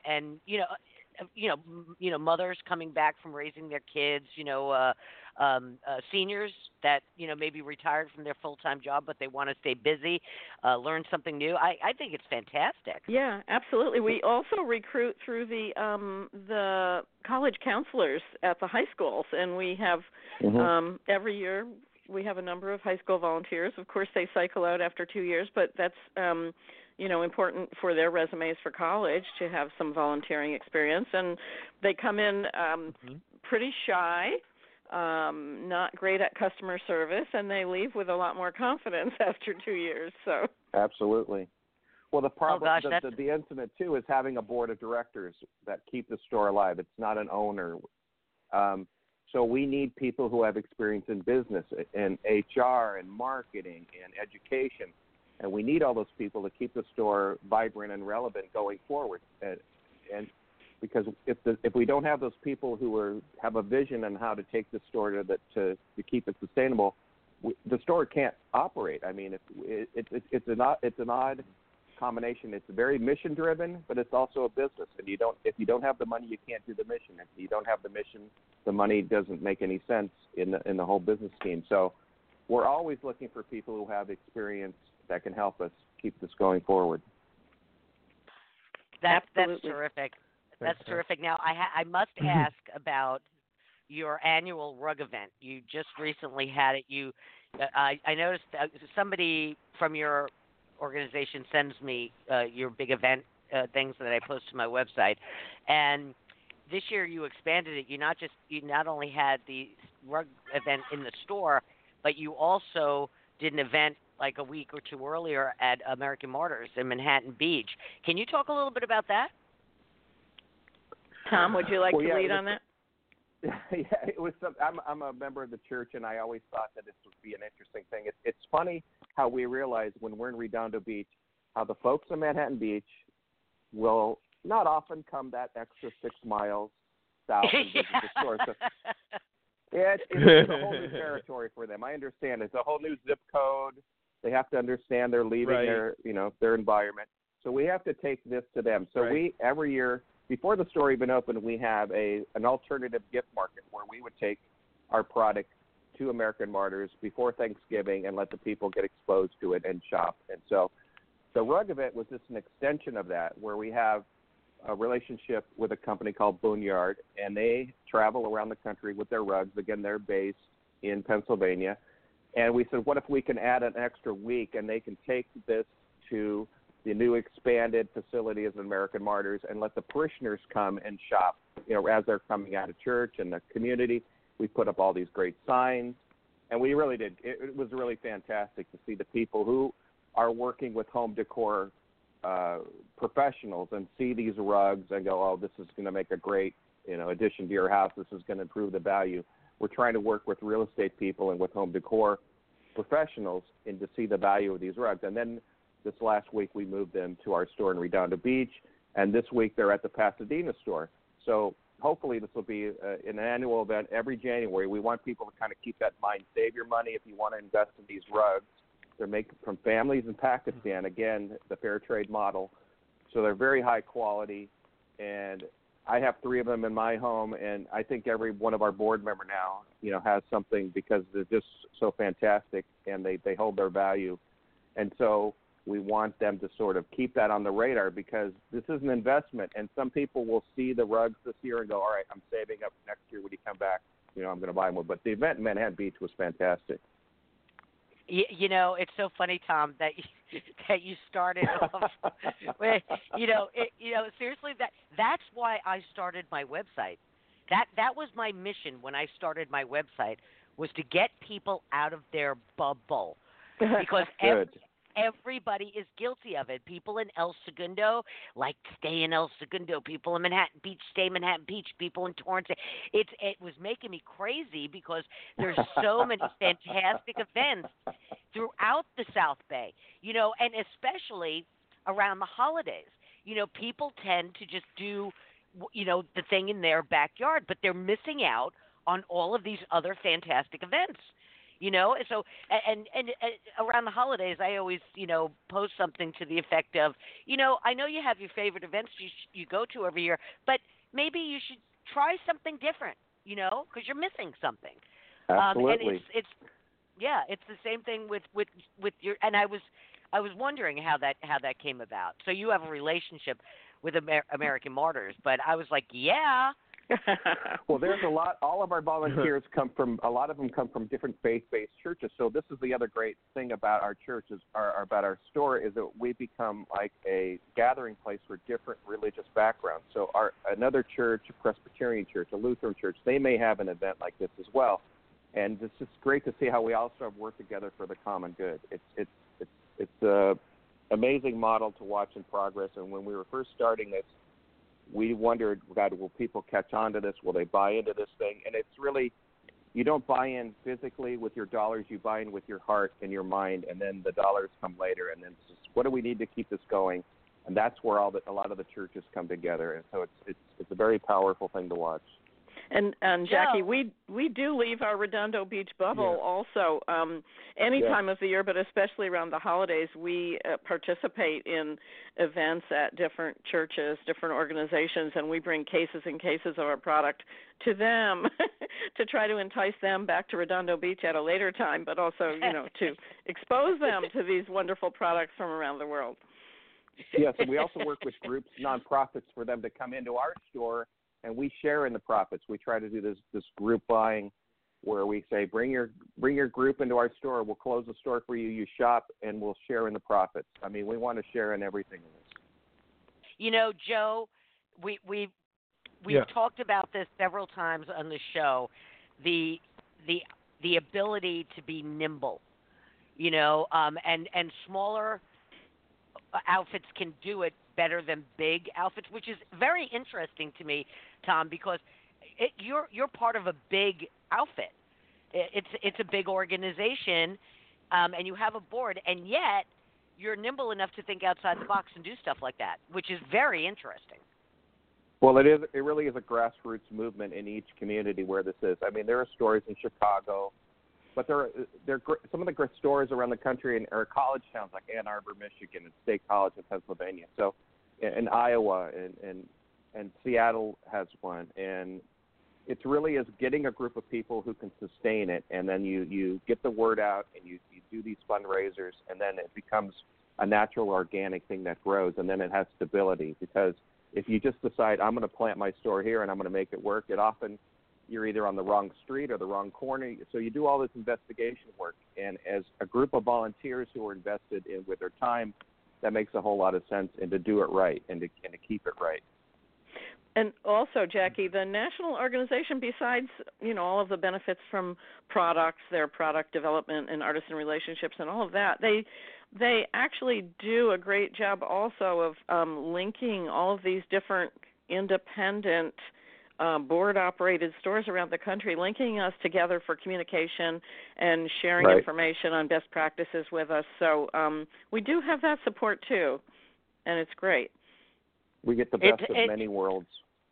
mothers coming back from raising their kids, seniors that, you know, maybe retired from their full-time job, but they want to stay busy, learn something new. I think it's fantastic. Yeah, absolutely. We also recruit through the college counselors at the high schools, and we have every year we have a number of high school volunteers. Of course, they cycle out after 2 years, but that's important for their resumes for college to have some volunteering experience. And they come in pretty shy, not great at customer service, and they leave with a lot more confidence after 2 years. So Absolutely. Well, the problem, gosh, the incident, too, is having a board of directors that keep the store alive. It's not an owner. So we need people who have experience in business, in HR, and marketing, and education. And we need all those people to keep the store vibrant and relevant going forward. And because if we don't have those people who have a vision on how to take the store to keep it sustainable, the store can't operate. I mean, it's an odd combination. It's very mission driven, but it's also a business. And if you don't have the money, you can't do the mission. If you don't have the mission, the money doesn't make any sense in the whole business scheme. So we're always looking for people who have experience that can help us keep this going forward. That's terrific. That's terrific. Now, I must ask about your annual rug event. You just recently had it. I noticed somebody from your organization sends me your big event things that I post to my website, and this year you expanded it. You not only had the rug event in the store, but you also did an event like a week or two earlier at American Martyrs in Manhattan Beach. Can you talk a little bit about that? Tom, would you like to lead on that? Yeah, it was. I'm a member of the church, and I always thought that this would be an interesting thing. It's funny how we realize when we're in Redondo Beach, how the folks in Manhattan Beach will not often come that extra 6 miles south and visit the store. So it's a whole new territory for them. I understand. It's a whole new zip code. They have to understand they're leaving their environment. So we have to take this to them. So we every year, before the store even opened, we have an alternative gift market where we would take our product to American Martyrs before Thanksgiving and let the people get exposed to it and shop. And so the rug event was just an extension of that, where we have a relationship with a company called Boneyard, and they travel around the country with their rugs. Again, they're based in Pennsylvania. And we said, what if we can add an extra week and they can take this to the new expanded facility of American Martyrs and let the parishioners come and shop, as they're coming out of church and the community. We put up all these great signs, and we really did. It was really fantastic to see the people who are working with home decor professionals and see these rugs and go, oh, this is going to make a great, addition to your house. This is going to improve the value. We're trying to work with real estate people and with home decor professionals and to see the value of these rugs. And then this last week we moved them to our store in Redondo Beach, and this week they're at the Pasadena store. So hopefully this will be an annual event every January. We want people to kind of keep that in mind. Save your money if you want to invest in these rugs. They're made from families in Pakistan, again, the fair trade model. So they're very high quality, and I have 3 of them in my home, and I think every one of our board member now, has something because they're just so fantastic, and they hold their value. And so we want them to sort of keep that on the radar because this is an investment, and some people will see the rugs this year and go, all right, I'm saving up next year when you come back. I'm going to buy more. But the event in Manhattan Beach was fantastic. It's so funny, Tom, that you started off with, seriously, that's why I started my website. That was my mission when I started my website, was to get people out of their bubble. Because everybody is guilty of it. People in El Segundo like stay in El Segundo. People in Manhattan Beach stay in Manhattan Beach. People in Torrance. It was making me crazy because there's so many fantastic events throughout the South Bay, and especially around the holidays. People tend to just do, the thing in their backyard, but they're missing out on all of these other fantastic events. So and around the holidays, I always, post something to the effect of, I know you have your favorite events you go to every year, but maybe you should try something different, because you're missing something. Absolutely. And it's the same thing with your. And I was wondering how that came about. So you have a relationship with American Martyrs, but I was like, yeah. Well, there's a lot. All of our volunteers a lot of them come from different faith-based churches. So this is the other great thing about our church, about our store, is that we become like a gathering place for different religious backgrounds. So another church, a Presbyterian church, a Lutheran church, they may have an event like this as well. And it's just great to see how we all sort of work together for the common good. It's an amazing model to watch in progress. And when we were first starting this, we wondered, God, will people catch on to this? Will they buy into this thing? And it's really, you don't buy in physically with your dollars. You buy in with your heart and your mind, and then the dollars come later. And then it's just, what do we need to keep this going? And that's where a lot of the churches come together. And so it's a very powerful thing to watch. And Jackie, we do leave our Redondo Beach bubble also any time of the year, but especially around the holidays. We participate in events at different churches, different organizations, and we bring cases and cases of our product to them to try to entice them back to Redondo Beach at a later time, but also, to expose them to these wonderful products from around the world. Yes, and we also work with groups, nonprofits, for them to come into our store. And we share in the profits. We try to do this group buying where we say, bring your group into our store. We'll close the store for you. You shop, and we'll share in the profits. I mean, we want to share in everything in this. Joe, we've talked about this several times on the show. The ability to be nimble, and smaller outfits can do it better than big outfits, which is very interesting to me, Tom, because you're part of a big outfit. It's a big organization, and you have a board, and yet you're nimble enough to think outside the box and do stuff like that, which is very interesting. Well, it is. It really is a grassroots movement in each community where this is. I mean, there are stores in Chicago, but there are some of the stores around the country are college towns like Ann Arbor, Michigan, and State College in Pennsylvania. So, in Iowa and Seattle has one, and it really is getting a group of people who can sustain it, and then you get the word out, and you do these fundraisers, and then it becomes a natural, organic thing that grows, and then it has stability. Because if you just decide, I'm going to plant my store here and I'm going to make it work, it often you're either on the wrong street or the wrong corner. So you do all this investigation work, and as a group of volunteers who are invested in with their time, that makes a whole lot of sense, and to do it right and to keep it right. And also, Jackie, the national organization, besides, all of the benefits from products, their product development and artisan relationships and all of that, they actually do a great job also of linking all of these different independent board-operated stores around the country, linking us together for communication and sharing information on best practices with us. So we do have that support, too, and it's great. We get the best of many worlds.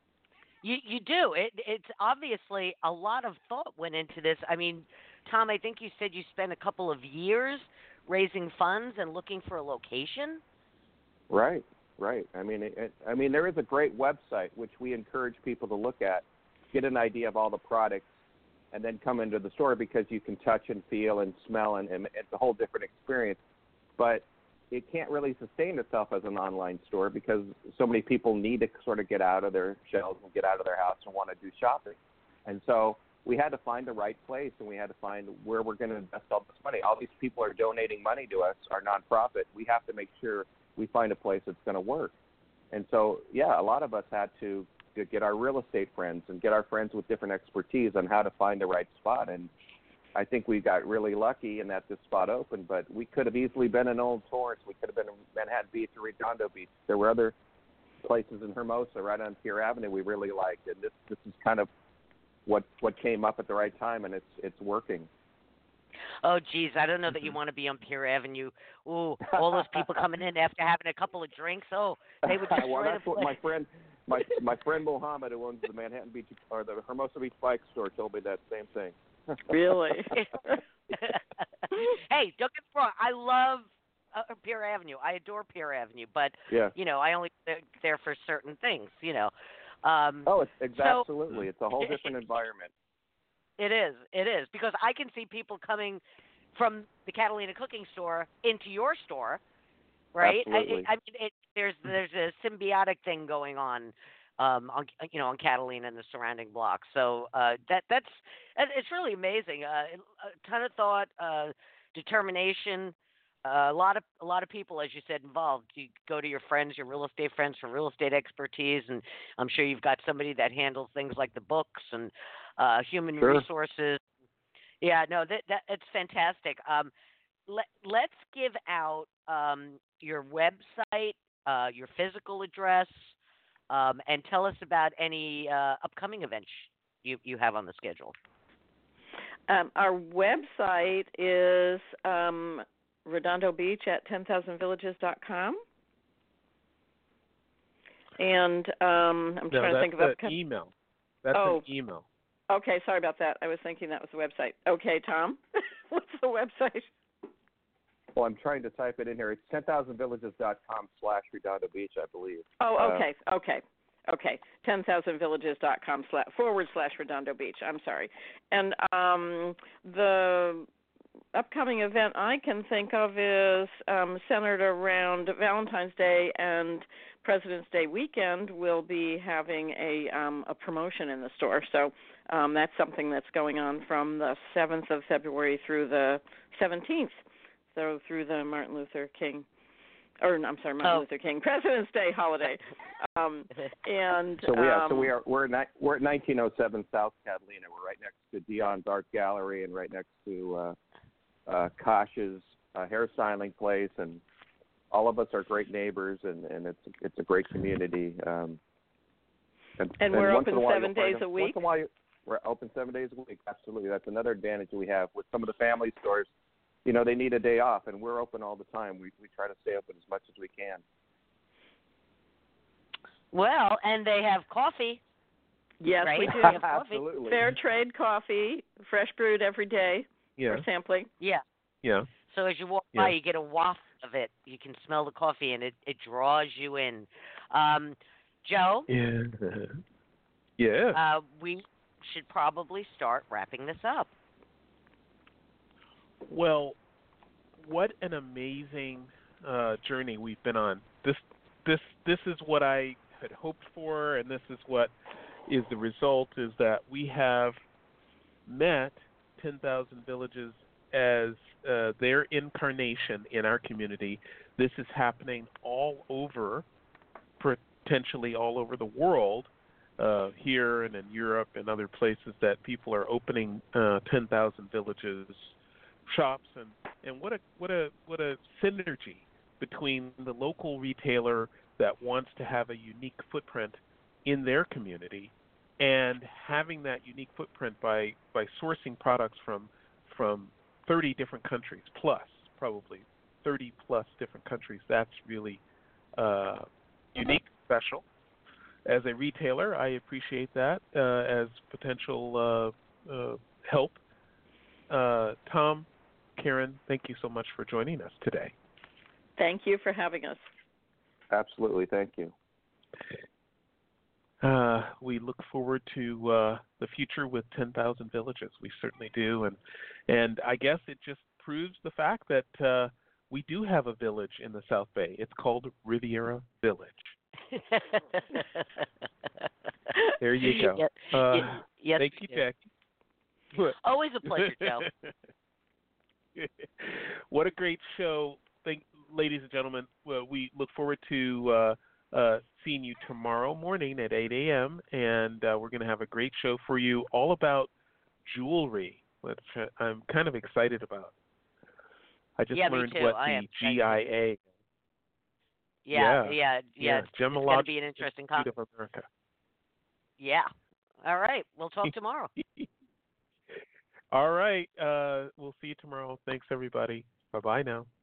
You do. It's obviously a lot of thought went into this. I mean, Tom, I think you said you spent a couple of years raising funds and looking for a location. Right. I mean, there is a great website which we encourage people to look at, get an idea of all the products, and then come into the store because you can touch and feel and smell, and it's a whole different experience. But it can't really sustain itself as an online store because so many people need to sort of get out of their shells and get out of their house and want to do shopping. And so we had to find the right place, and we had to find where we're going to invest all this money. All these people are donating money to us, our nonprofit. We have to make sure we find a place that's going to work. And so, a lot of us had to get our real estate friends and get our friends with different expertise on how to find the right spot. And I think we got really lucky in that this spot opened, but we could have easily been in Old Torrance. We could have been in Manhattan Beach or Redondo Beach. There were other places in Hermosa right on Pier Avenue we really liked, and this is kind of what came up at the right time, and it's working. Oh, geez, I don't know that you want to be on Pier Avenue. Ooh, all those people coming in after having a couple of drinks. Oh, they would destroy well, that's the what place. my friend Mohammed, who owns the Manhattan Beach or the Hermosa Beach Bike Store, told me that same thing. Really? Hey, don't get me wrong. I love Pier Avenue. I adore Pier Avenue, but yeah. I only there for certain things. Absolutely. It's a whole different environment. It is because I can see people coming from the Catalina Cooking Store into your store, right? Absolutely. I mean, there's a symbiotic thing going on Catalina and the surrounding blocks. So it's really amazing. A ton of thought, determination. A lot of people, as you said, involved. You go to your friends, your real estate friends for real estate expertise, and I'm sure you've got somebody that handles things like the books and human resources. Yeah, no, that it's fantastic. Let's give out your website, your physical address, and tell us about any upcoming events you have on the schedule. Our website is Redondo Beach at 10,000villages.com. And I'm trying to think of an email. That's an email. Okay, sorry about that. I was thinking that was the website. Okay, Tom, what's the website? Well, I'm trying to type it in here. It's 10,000villages.com/Redondo Beach, I believe. Oh, okay. 10,000villages.com//Redondo Beach. I'm sorry. And the upcoming event I can think of is centered around Valentine's Day and President's Day weekend. We'll be having a promotion in the store. So that's something that's going on from the 7th of February through the 17th. So through the Martin Luther King President's Day holiday. We're at 1907 South Catalina. We're right next to Dion's Art Gallery and right next to Kosh's hairstyling place, and all of us are great neighbors, and it's a great community. And we're open 7 days a week. Once in a while, we're open 7 days a week. Absolutely, that's another advantage we have with some of the family stores. They need a day off, and we're open all the time. We try to stay open as much as we can. Well, and they have coffee. Yes, right? we do. Have Absolutely. Fair trade coffee, fresh brewed every day for sampling. Yeah. Yeah. So as you walk by, you get a waft of it. You can smell the coffee, and it draws you in. Joe? Yeah. Yeah. We should probably start wrapping this up. Well, what an amazing journey we've been on. This is what I had hoped for, and this is what is the result, is that we have met 10,000 Villages as their incarnation in our community. This is happening all over, potentially all over the world, here and in Europe and other places, that people are opening 10,000 Villages shops, and what a synergy between the local retailer that wants to have a unique footprint in their community, and having that unique footprint by sourcing products from 30 different countries plus, probably 30 plus different countries. That's really unique, special. As a retailer, I appreciate that as potential help. Tom, Karen, thank you so much for joining us today. Thank you for having us. Absolutely, thank you. We look forward to the future with 10,000 Villages. We certainly do, and I guess it just proves the fact that we do have a village in the South Bay. It's called Riviera Village. There you go. Yes, thank you, Jackie. Always a pleasure, Joe. What a great show. Ladies and gentlemen, we look forward to seeing you tomorrow morning at 8 a.m., and we're going to have a great show for you all about jewelry. which I'm kind of excited about. I just learned me too. what the GIA. Yeah. It's going to be an interesting Institute of America. Yeah. All right. We'll talk tomorrow. All right. We'll see you tomorrow. Thanks, everybody. Bye-bye now.